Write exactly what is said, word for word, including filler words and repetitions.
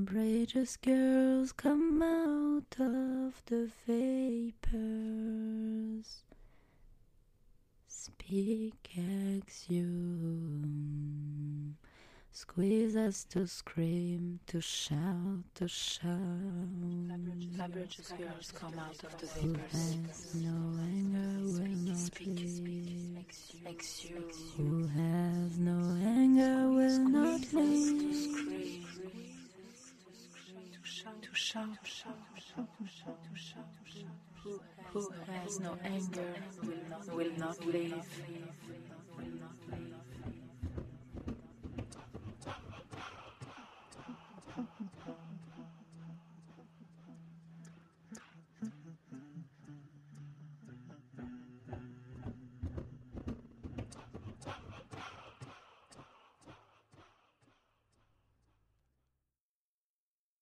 Courageous girls come out of the vapors. Speak axiom. Squeeze us to scream, to shout, to shout. Courageous girls come out of the Who vapors. has no anger will not leave. Axiom. Who has no anger will not To leave. scream. To shout. To shout. To shout. Who has no anger will not leave.